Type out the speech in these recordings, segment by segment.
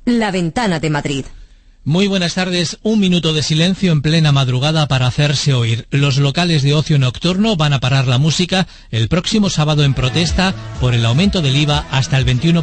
La Ventana de Madrid. Muy buenas tardes. Un minuto de silencio en plena madrugada para hacerse oír. Los locales de ocio nocturno van a parar la música el próximo sábado en protesta por el aumento del IVA hasta el 21%.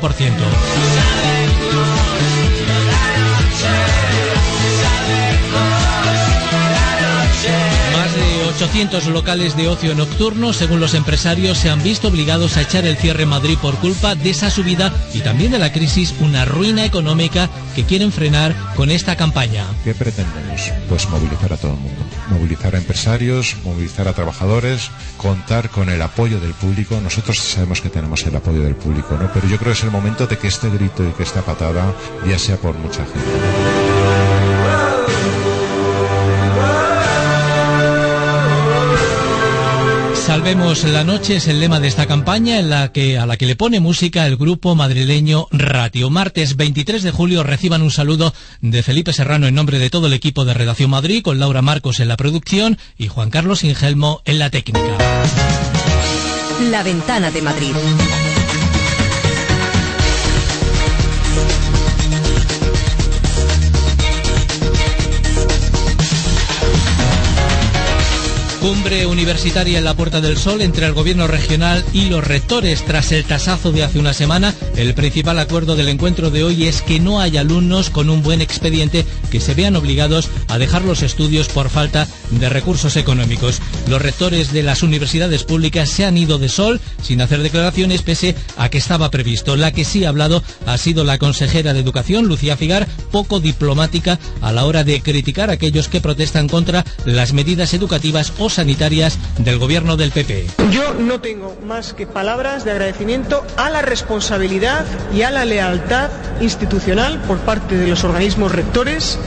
800 locales de ocio nocturno, según los empresarios, se han visto obligados a echar el cierre en Madrid por culpa de esa subida y también de la crisis, una ruina económica que quieren frenar con esta campaña. ¿Qué pretendemos? Pues movilizar a todo el mundo, movilizar a empresarios, movilizar a trabajadores, contar con el apoyo del público. Nosotros sabemos que tenemos el apoyo del público, ¿no? Pero yo creo que es el momento de que este grito y que esta patada ya sea por mucha gente. Salvemos la noche es el lema de esta campaña a la que le pone música el grupo madrileño Ratio. Martes 23 de julio reciban un saludo de Felipe Serrano en nombre de todo el equipo de Redacción Madrid, con Laura Marcos en la producción y Juan Carlos Ingelmo en la técnica. La Ventana de Madrid. Cumbre universitaria en la Puerta del Sol entre el gobierno regional y los rectores. Tras el tasazo de hace una semana, el principal acuerdo del encuentro de hoy es que no hay alumnos con un buen expediente que se vean obligados a dejar los estudios por falta de recursos económicos. Los rectores de las universidades públicas se han ido de sol sin hacer declaraciones pese a que estaba previsto. La que sí ha hablado ha sido la consejera de Educación, Lucía Figar, poco diplomática a la hora de criticar a aquellos que protestan contra las medidas educativas o sanitarias del gobierno del PP. Yo no tengo más que palabras de agradecimiento a la responsabilidad y a la lealtad institucional por parte de los organismos rectores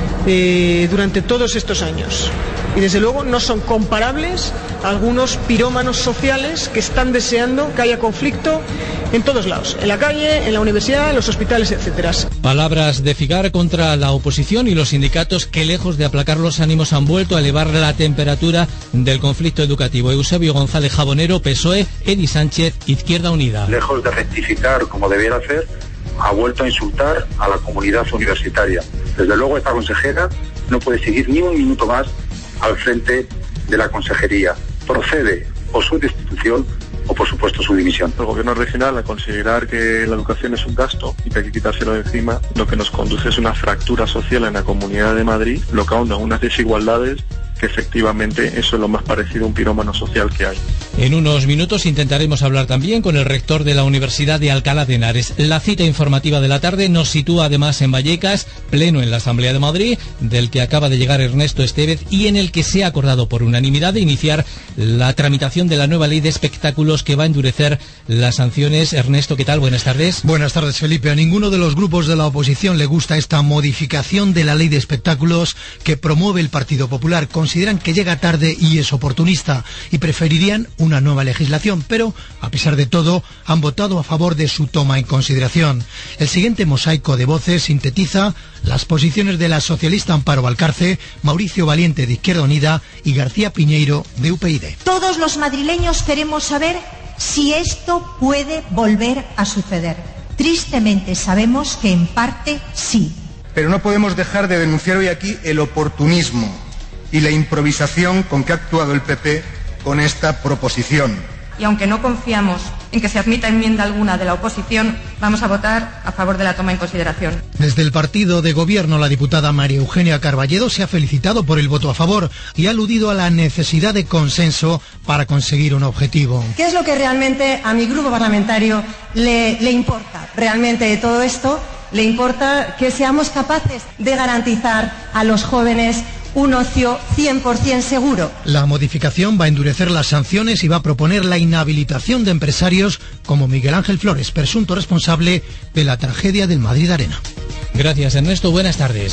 durante todos estos años. Y desde luego no son comparables a algunos pirómanos sociales que están deseando que haya conflicto en todos lados, en la calle, en la universidad, en los hospitales, etcétera. Palabras de Figar contra la oposición y los sindicatos que, lejos de aplacar los ánimos, han vuelto a elevar la temperatura del conflicto educativo. Eusebio González Jabonero, PSOE, Edi Sánchez, Izquierda Unida. Lejos de rectificar como debiera hacer, ha vuelto a insultar a la comunidad universitaria. Desde luego esta consejera no puede seguir ni un minuto más al frente de la consejería. Procede o su destitución o, por supuesto, su dimisión. El gobierno regional, al considerar que la educación es un gasto y que hay que quitárselo de encima, lo que nos conduce es una fractura social en la Comunidad de Madrid, lo que ahonda unas desigualdades que efectivamente eso es lo más parecido a un pirómano social que hay. En unos minutos intentaremos hablar también con el rector de la Universidad de Alcalá de Henares. La cita informativa de la tarde nos sitúa además en Vallecas, pleno en la Asamblea de Madrid, del que acaba de llegar Ernesto Estevez y en el que se ha acordado por unanimidad de iniciar la tramitación de la nueva ley de espectáculos que va a endurecer las sanciones. Ernesto, ¿qué tal? Buenas tardes. Buenas tardes, Felipe. A ninguno de los grupos de la oposición le gusta esta modificación de la ley de espectáculos que promueve el Partido Popular. Consideran que llega tarde y es oportunista y preferirían una nueva legislación, pero a pesar de todo han votado a favor de su toma en consideración. El siguiente mosaico de voces sintetiza las posiciones de la socialista Amparo Valcarce, Mauricio Valiente de Izquierda Unida y García Piñeiro de UPyD. Todos los madrileños queremos saber si esto puede volver a suceder. Tristemente sabemos que en parte sí. Pero no podemos dejar de denunciar hoy aquí el oportunismo y la improvisación con que ha actuado el PP con esta proposición. Y aunque no confiamos en que se admita enmienda alguna de la oposición, vamos a votar a favor de la toma en consideración. Desde el partido de gobierno, la diputada María Eugenia Carballedo se ha felicitado por el voto a favor y ha aludido a la necesidad de consenso para conseguir un objetivo. ¿Qué es lo que realmente a mi grupo parlamentario le importa? Realmente de todo esto le importa que seamos capaces de garantizar a los jóvenes un ocio 100% seguro. La modificación va a endurecer las sanciones y va a proponer la inhabilitación de empresarios como Miguel Ángel Flores, presunto responsable de la tragedia del Madrid Arena. Gracias, Ernesto. Buenas tardes.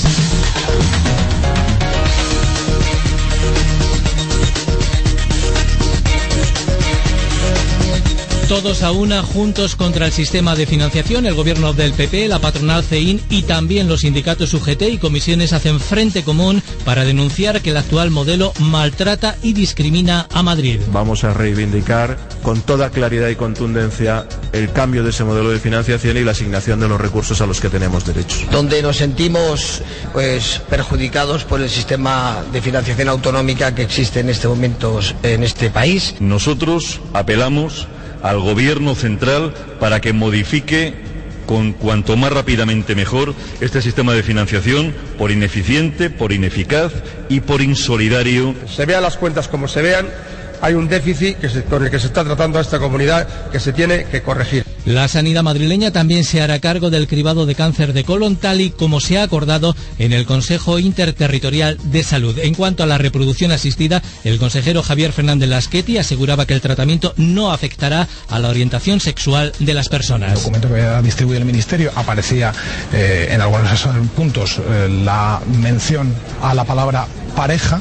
Todos a una, juntos contra el sistema de financiación. El gobierno del PP, la patronal CEIN y también los sindicatos UGT y comisiones hacen frente común para denunciar que el actual modelo maltrata y discrimina a Madrid. Vamos a reivindicar con toda claridad y contundencia el cambio de ese modelo de financiación y la asignación de los recursos a los que tenemos derecho. Donde nos sentimos perjudicados por el sistema de financiación autonómica que existe en este momento en este país. Nosotros apelamos al Gobierno central para que modifique con cuanto más rápidamente mejor este sistema de financiación, por ineficiente, por ineficaz y por insolidario. Se vean las cuentas como se vean, hay un déficit con el que se está tratando a esta comunidad que se tiene que corregir. La sanidad madrileña también se hará cargo del cribado de cáncer de colon, tal y como se ha acordado en el Consejo Interterritorial de Salud. En cuanto a la reproducción asistida, el consejero Javier Fernández Lasqueti aseguraba que el tratamiento no afectará a la orientación sexual de las personas. En el documento que había distribuido el Ministerio aparecía en algunos puntos la mención a la palabra pareja.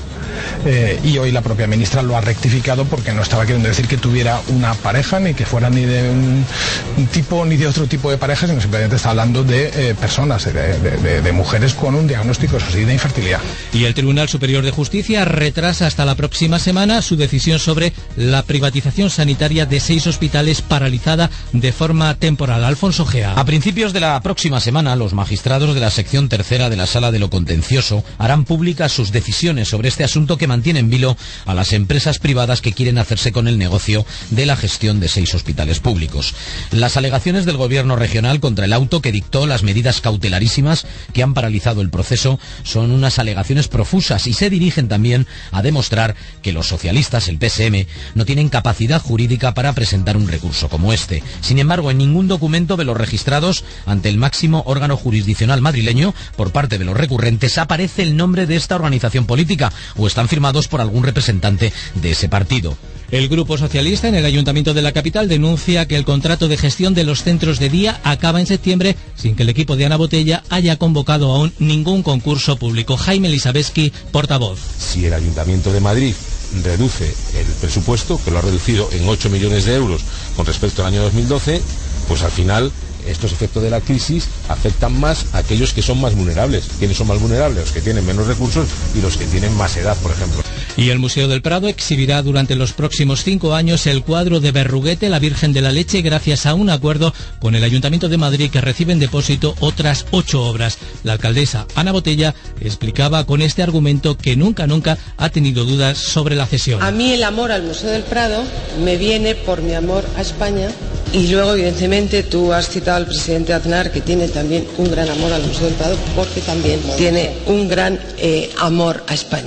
Y hoy la propia ministra lo ha rectificado porque no estaba queriendo decir que tuviera una pareja, ni que fuera ni de un tipo ni de otro tipo de pareja, sino simplemente está hablando de personas, de mujeres con un diagnóstico, eso sí, de infertilidad. Y el Tribunal Superior de Justicia retrasa hasta la próxima semana su decisión sobre la privatización sanitaria de 6 hospitales paralizada de forma temporal. Alfonso Gea. A principios de la próxima semana, los magistrados de la sección tercera de la Sala de lo Contencioso harán públicas sus decisiones sobre este asunto que mantiene en vilo a las empresas privadas que quieren hacerse con el negocio de la gestión de 6 hospitales públicos. Las alegaciones del gobierno regional contra el auto que dictó las medidas cautelarísimas que han paralizado el proceso son unas alegaciones profusas y se dirigen también a demostrar que los socialistas, el PSM, no tienen capacidad jurídica para presentar un recurso como este. Sin embargo, en ningún documento de los registrados ante el máximo órgano jurisdiccional madrileño por parte de los recurrentes aparece el nombre de esta organización política o están firmados por algún representante de ese partido. El Grupo Socialista en el Ayuntamiento de la capital denuncia que el contrato de gestión de los centros de día acaba en septiembre sin que el equipo de Ana Botella haya convocado aún ningún concurso público. Jaime Elisabeski, portavoz. Si el Ayuntamiento de Madrid reduce el presupuesto, que lo ha reducido en 8 millones de euros con respecto al año 2012, pues al final estos efectos de la crisis afectan más a aquellos que son más vulnerables. ¿Quiénes son más vulnerables? Los que tienen menos recursos y los que tienen más edad, por ejemplo. Y el Museo del Prado exhibirá durante los próximos 5 años el cuadro de Berruguete, la Virgen de la Leche, gracias a un acuerdo con el Ayuntamiento de Madrid que recibe en depósito otras 8 obras. La alcaldesa Ana Botella explicaba con este argumento que nunca ha tenido dudas sobre la cesión. A mí el amor al Museo del Prado me viene por mi amor a España y luego evidentemente tú has citado al presidente Aznar, que tiene también un gran amor al Museo del Prado porque también tiene un gran amor a España.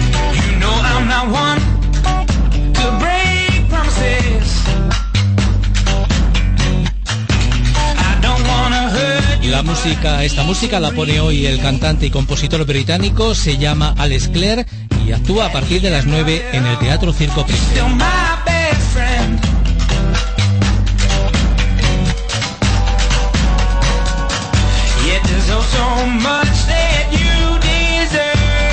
Esta música la pone hoy el cantante y compositor británico, se llama Alex Clare y actúa a partir de las 9 en el Teatro Circo Price. So much that you deserve.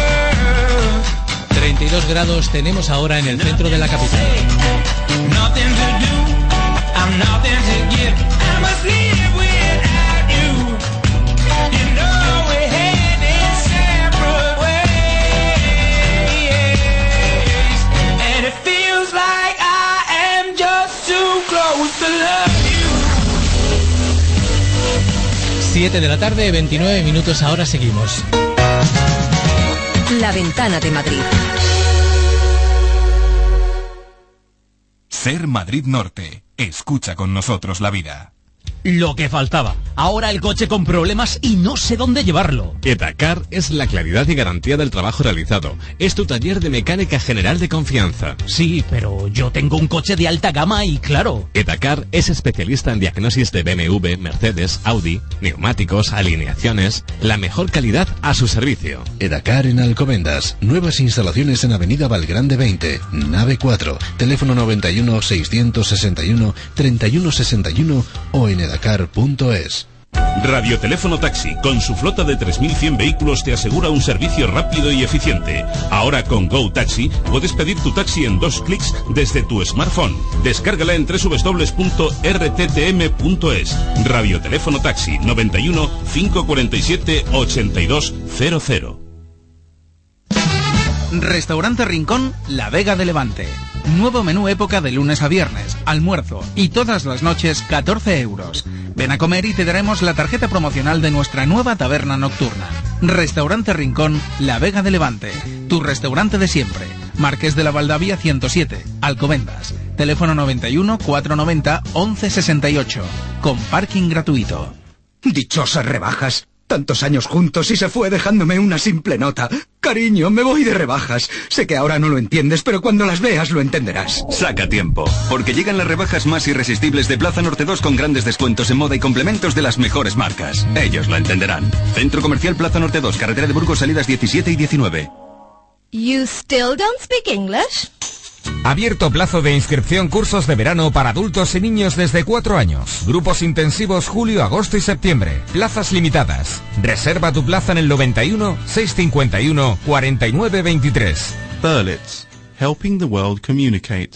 32 grados tenemos ahora en el centro de la capital. Nothing to do, I'm nothing to give. I must live without you. You know we're heading separate ways, and it feels like I am just too close to love you. 7 de la tarde, 29 minutos, ahora seguimos. La Ventana de Madrid. Ser Madrid Norte. Escucha con nosotros la vida. Lo que faltaba. Ahora el coche con problemas y no sé dónde llevarlo. Edacar es la claridad y garantía del trabajo realizado. Es tu taller de mecánica general de confianza. Sí, pero yo tengo un coche de alta gama y claro. Edacar es especialista en diagnosis de BMW, Mercedes, Audi, neumáticos, alineaciones. La mejor calidad a su servicio. Edacar en Alcobendas. Nuevas instalaciones en Avenida Valgrande 20, nave 4. Teléfono 91 661 3161 o en edacar.es. Radioteléfono Taxi, con su flota de 3.100 vehículos, te asegura un servicio rápido y eficiente. Ahora con Go Taxi puedes pedir tu taxi en 2 clics desde tu smartphone. Descárgala en www.rttm.es. Radioteléfono Taxi 91 547 8200. Restaurante Rincón, La Vega de Levante. Nuevo menú época de lunes a viernes, almuerzo y todas las noches 14 euros. Ven a comer y te daremos la tarjeta promocional de nuestra nueva taberna nocturna. Restaurante Rincón, La Vega de Levante. Tu restaurante de siempre. Marqués de la Valdavia 107, Alcobendas. Teléfono 91 490 1168. Con parking gratuito. Dichosas rebajas. Tantos años juntos y se fue dejándome una simple nota. Cariño, me voy de rebajas. Sé que ahora no lo entiendes, pero cuando las veas lo entenderás. Saca tiempo, porque llegan las rebajas más irresistibles de Plaza Norte 2 con grandes descuentos en moda y complementos de las mejores marcas. Ellos lo entenderán. Centro Comercial Plaza Norte 2, Carretera de Burgos, salidas 17 y 19. You still don't speak English? Abierto plazo de inscripción cursos de verano para adultos y niños desde 4 años. Grupos intensivos julio, agosto y septiembre. Plazas limitadas. Reserva tu plaza en el 91 651 49 23. Berlitz, helping the world communicate.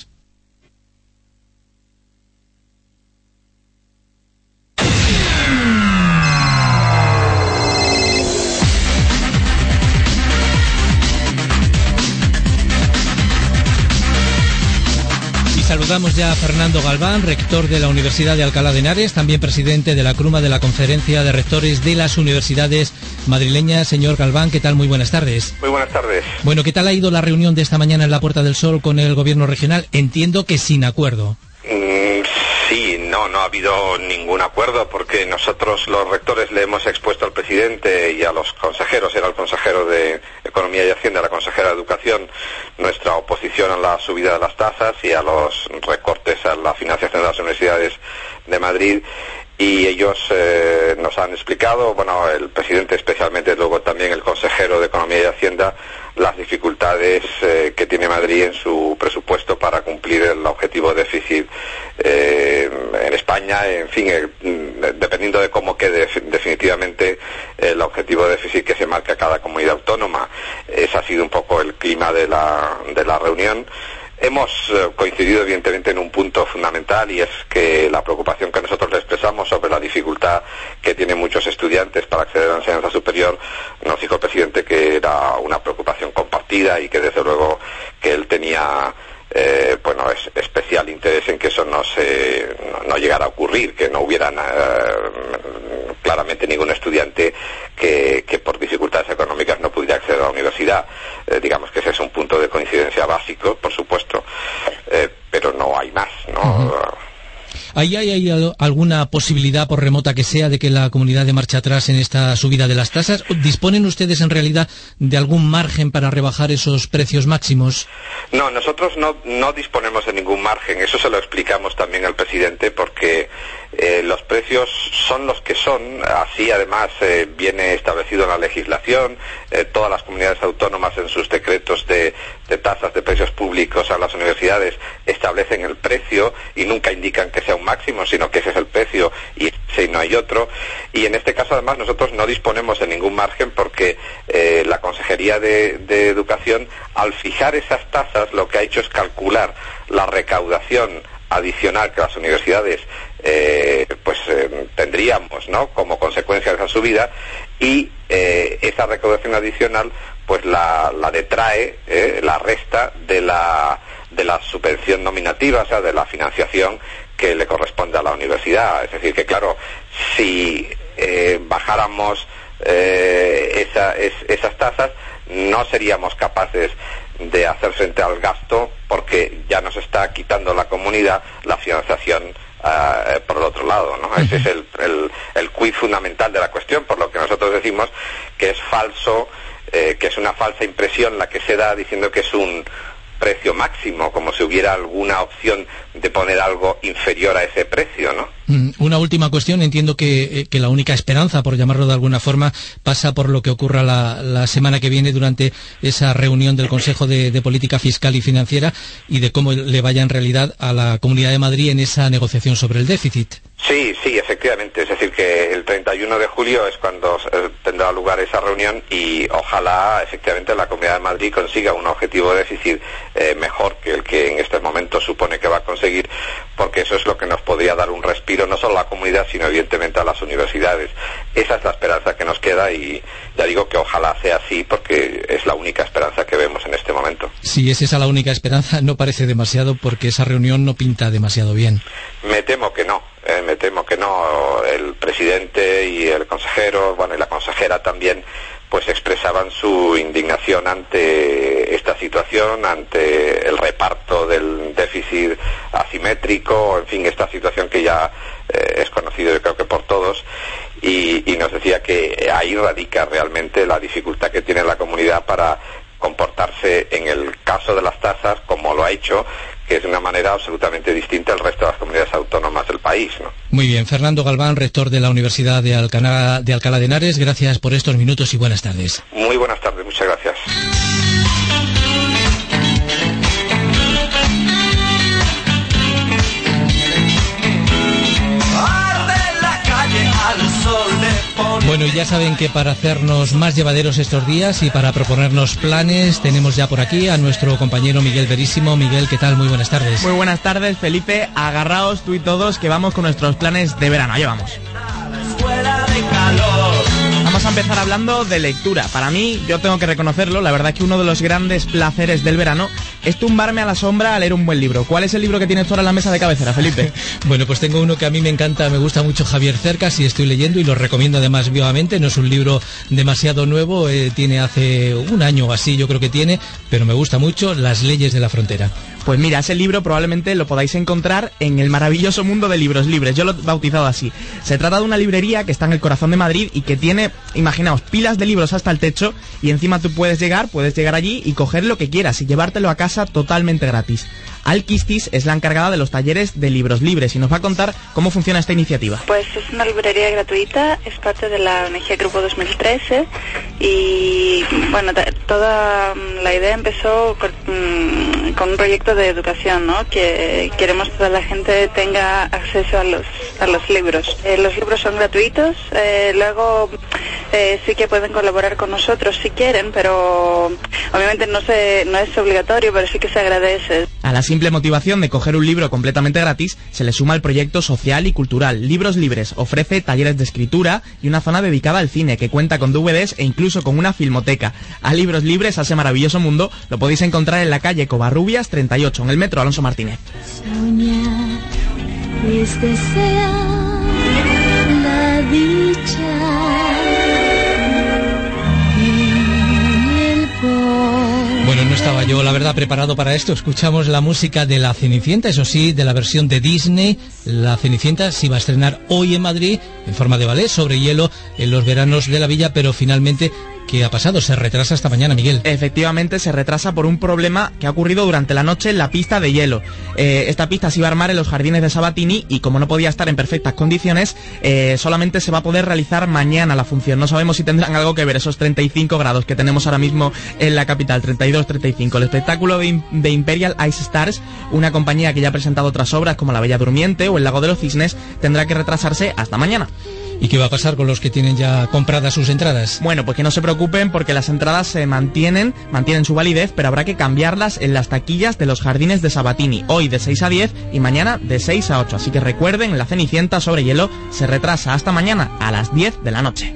Saludamos ya a Fernando Galván, rector de la Universidad de Alcalá de Henares, también presidente de la CRUMA, de la Conferencia de Rectores de las Universidades Madrileñas. Señor Galván, ¿qué tal? Muy buenas tardes. Muy buenas tardes. Bueno, ¿qué tal ha ido la reunión de esta mañana en la Puerta del Sol con el Gobierno regional? Entiendo que sin acuerdo. Sí, no ha habido ningún acuerdo porque nosotros los rectores le hemos expuesto al presidente y a los consejeros, era el consejero de Economía y Hacienda, la consejera de Educación, nuestra oposición a la subida de las tasas y a los recortes a la financiación de las universidades de Madrid. Y ellos nos han explicado, bueno, el presidente especialmente, luego también el consejero de Economía y Hacienda, las dificultades que tiene Madrid en su presupuesto para cumplir el objetivo de déficit en España. En fin, dependiendo de cómo quede definitivamente el objetivo de déficit que se marca cada comunidad autónoma. Ese ha sido un poco el clima de la reunión. Hemos coincidido evidentemente en un punto fundamental, y es que la preocupación que nosotros le expresamos sobre la dificultad que tienen muchos estudiantes para acceder a la enseñanza superior, nos dijo el presidente que era una preocupación compartida y que desde luego que él tenía especial interés en que eso no llegara a ocurrir, que no hubiera claramente ningún estudiante que por dificultades económicas no pudiera acceder a la universidad. Digamos que ese es un punto de coincidencia básico, por supuesto, pero no hay más, ¿no? ¿Hay alguna posibilidad, por remota que sea, de que la comunidad dé marcha atrás en esta subida de las tasas? ¿Disponen ustedes en realidad de algún margen para rebajar esos precios máximos? No, nosotros no disponemos de ningún margen. Eso se lo explicamos también al presidente, porque los precios son los que son. Así además viene establecido en la legislación. Todas las comunidades autónomas en sus decretos de tasas de precios públicos a las universidades establecen el precio y nunca indican que sea un máximo, sino que ese es el precio y no hay otro. Y en este caso además nosotros no disponemos de ningún margen, porque la Consejería de Educación, al fijar esas tasas, lo que ha hecho es calcular la recaudación adicional que las universidades tendríamos, ¿no?, como consecuencia de esa subida, y esa recaudación adicional pues la detrae, la resta de la subvención nominativa, o sea, de la financiación que le corresponde a la universidad. Es decir, que claro, si bajáramos esas tasas, no seríamos capaces de hacer frente al gasto, porque ya nos está quitando la comunidad la financiación por el otro lado, ¿no? Ese es el quid fundamental de la cuestión, por lo que nosotros decimos que es falso, que es una falsa impresión la que se da diciendo que es un precio máximo, como si hubiera alguna opción de poner algo inferior a ese precio, ¿no? Una última cuestión. Entiendo que la única esperanza, por llamarlo de alguna forma, pasa por lo que ocurra la semana que viene durante esa reunión del Consejo de Política Fiscal y Financiera y de cómo le vaya en realidad a la Comunidad de Madrid en esa negociación sobre el déficit. Sí, efectivamente. Es decir, que el 31 de julio es cuando tendrá lugar esa reunión y ojalá efectivamente la Comunidad de Madrid consiga un objetivo de déficit mejor que el que en este momento supone que va a conseguir, porque eso es lo que nos podría dar un respiro no solo a la comunidad, sino evidentemente a las universidades. Esa es la esperanza que nos queda y ya digo que ojalá sea así, porque es la única esperanza que vemos en este momento. Si es esa la única esperanza, no parece demasiado, porque esa reunión no pinta demasiado bien. Me temo que no. El presidente y el consejero, y la consejera también, pues expresaban su indignación ante esta situación, ante el reparto del déficit asimétrico, en fin, esta situación que ya es conocido yo creo que por todos, y nos decía que ahí radica realmente la dificultad que tiene la comunidad para comportarse en el caso de las tasas como lo ha hecho, que es de una manera absolutamente distinta al resto de las comunidades autónomas del país, ¿no? Muy bien. Fernando Galván, rector de la Universidad de Alcalá de Henares, gracias por estos minutos y buenas tardes. Muy buenas tardes, muchas gracias. Bueno, y ya saben que para hacernos más llevaderos estos días y para proponernos planes, tenemos ya por aquí a nuestro compañero Miguel Verísimo. Miguel, ¿qué tal? Muy buenas tardes. Muy buenas tardes, Felipe. Agarraos tú y todos, que vamos con nuestros planes de verano. Allá vamos. Vamos a empezar hablando de lectura. Para mí, yo tengo que reconocerlo, la verdad que uno de los grandes placeres del verano es tumbarme a la sombra a leer un buen libro. ¿Cuál es el libro que tienes tú ahora en la mesa de cabecera, Felipe? Bueno, pues tengo uno que a mí me encanta, me gusta mucho, Javier Cercas, y estoy leyendo y lo recomiendo además vivamente. No es un libro demasiado nuevo, tiene hace un año o así, yo creo que tiene, pero me gusta mucho, Las leyes de la frontera. Pues mira, ese libro probablemente lo podáis encontrar en el maravilloso mundo de libros libres. Yo lo he bautizado así. Se trata de una librería que está en el corazón de Madrid y que tiene, imaginaos, pilas de libros hasta el techo, y encima tú puedes llegar allí y coger lo que quieras y llevártelo a casa totalmente gratis. Alquistis es la encargada de los talleres de libros libres y nos va a contar cómo funciona esta iniciativa. Pues es una librería gratuita, es parte de la ONG Grupo 2013 y bueno, toda la idea empezó con un proyecto de educación, ¿no? Que queremos que toda la gente tenga acceso a los libros. Los libros son gratuitos, luego sí que pueden colaborar con nosotros si quieren, pero obviamente no es obligatorio, pero sí que se agradece. A la simple motivación de coger un libro completamente gratis se le suma el proyecto social y cultural. Libros Libres ofrece talleres de escritura y una zona dedicada al cine que cuenta con DVDs e incluso con una filmoteca. A Libros Libres, a ese maravilloso mundo, lo podéis encontrar en la calle Covarrubias 38, en el metro Alonso Martínez. Soñar es desear la dicha. Bueno, no estaba yo, la verdad, preparado para esto. Escuchamos la música de La Cenicienta, eso sí, de la versión de Disney. La Cenicienta se iba a estrenar hoy en Madrid, en forma de ballet, sobre hielo, en los veranos de la villa, pero finalmente, ¿qué ha pasado? Se retrasa hasta mañana, Miguel. Efectivamente, se retrasa por un problema que ha ocurrido durante la noche en la pista de hielo. Esta pista se iba a armar en los jardines de Sabatini y como no podía estar en perfectas condiciones, solamente se va a poder realizar mañana la función. No sabemos si tendrán algo que ver esos 35 grados que tenemos ahora mismo en la capital, 32-35. El espectáculo de Imperial Ice Stars, una compañía que ya ha presentado otras obras como La Bella Durmiente o El Lago de los Cisnes, tendrá que retrasarse hasta mañana. ¿Y qué va a pasar con los que tienen ya compradas sus entradas? Bueno, pues que no se preocupen porque las entradas se mantienen su validez, pero habrá que cambiarlas en las taquillas de los jardines de Sabatini, hoy de 6 a 10 y mañana de 6 a 8. Así que recuerden, La Cenicienta sobre hielo se retrasa hasta mañana a las 10 de la noche.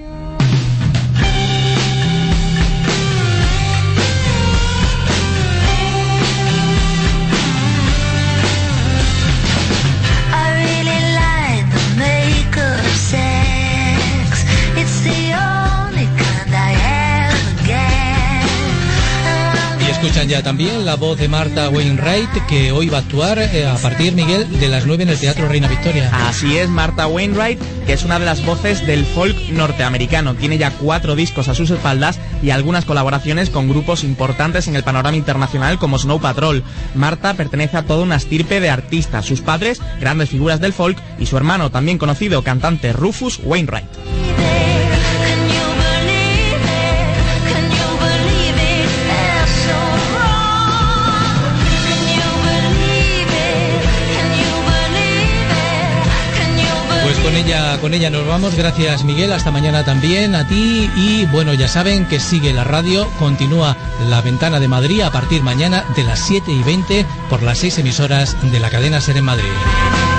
Escuchan ya también la voz de Martha Wainwright, que hoy va a actuar a partir, Miguel, de las 9 en el Teatro Reina Victoria. Así es, Martha Wainwright, que es una de las voces del folk norteamericano. Tiene ya 4 discos a sus espaldas y algunas colaboraciones con grupos importantes en el panorama internacional como Snow Patrol. Martha pertenece a toda una estirpe de artistas, sus padres, grandes figuras del folk, y su hermano, también conocido cantante Rufus Wainwright. Con ella nos vamos. Gracias, Miguel, hasta mañana también a ti. Y bueno, ya saben que sigue la radio, continúa La Ventana de Madrid a partir mañana de las 7:20 por las 6 emisoras de la cadena SER en Madrid.